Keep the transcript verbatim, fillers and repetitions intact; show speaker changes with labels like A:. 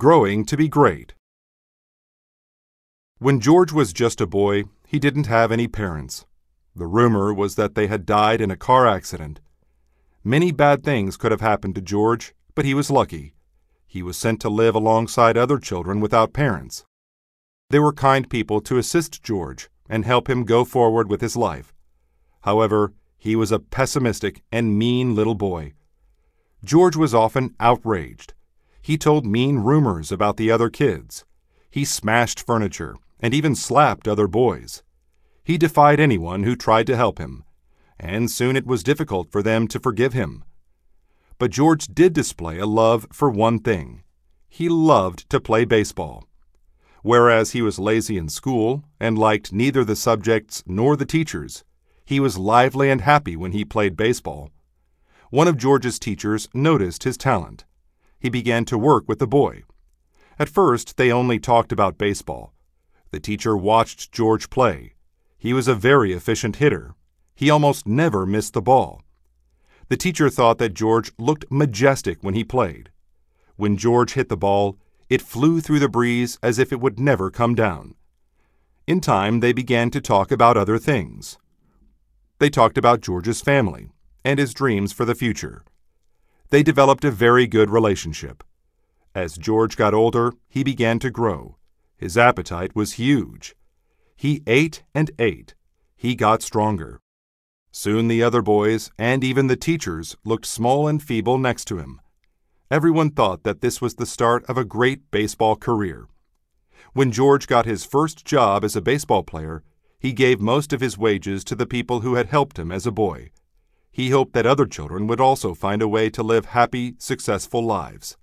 A: Growing to be great. When George was just a boy, he didn't have any parents. The rumor was that they had died in a car accident. Many bad things could have happened to George, but he was lucky. He was sent to live alongside other children without parents. There were kind people to assist George and help him go forward with his life. However, he was a pessimistic and mean little boy. George was often outraged. He told mean rumors about the other kids. He smashed furniture and even slapped other boys. He defied anyone who tried to help him, and soon it was difficult for them to forgive him. But George did display a love for one thing. He loved to play baseball. Whereas he was lazy in school and liked neither the subjects nor the teachers, he was lively and happy when he played baseball. One of George's teachers noticed his talent. He began to work with the boy. At first, they only talked about baseball. The teacher watched George play. He was a very efficient hitter. He almost never missed the ball. The teacher thought that George looked majestic when he played. When George hit the ball, it flew through the breeze as if it would never come down. In time, they began to talk about other things. They talked about George's family and his dreams for the future. They developed a very good relationship. As George got older, he began to grow. His appetite was huge. He ate and ate. He got stronger. Soon the other boys and even the teachers looked small and feeble next to him. Everyone thought that this was the start of a great baseball career. When George got his first job as a baseball player, he gave most of his wages to the people who had helped him as a boy. He hoped that other children would also find a way to live happy, successful lives.